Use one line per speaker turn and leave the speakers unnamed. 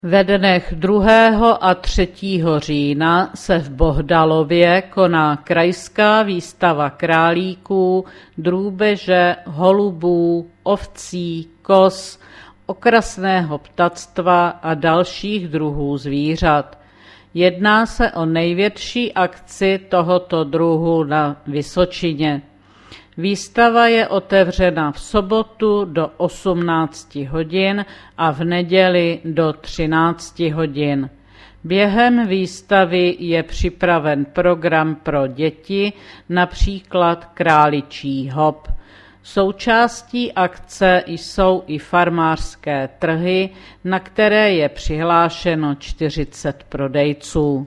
Ve dnech 2. a 3. října se v Bohdalově koná krajská výstava králíků, drůbeže, holubů, ovcí, koz, okrasného ptactva a dalších druhů zvířat. Jedná se o největší akci tohoto druhu na Vysočině. Výstava je otevřena v sobotu do 18 hodin a v neděli do 13 hodin. Během výstavy je připraven program pro děti, například králičí hop. Součástí akce jsou i farmářské trhy, na které je přihlášeno 40 prodejců.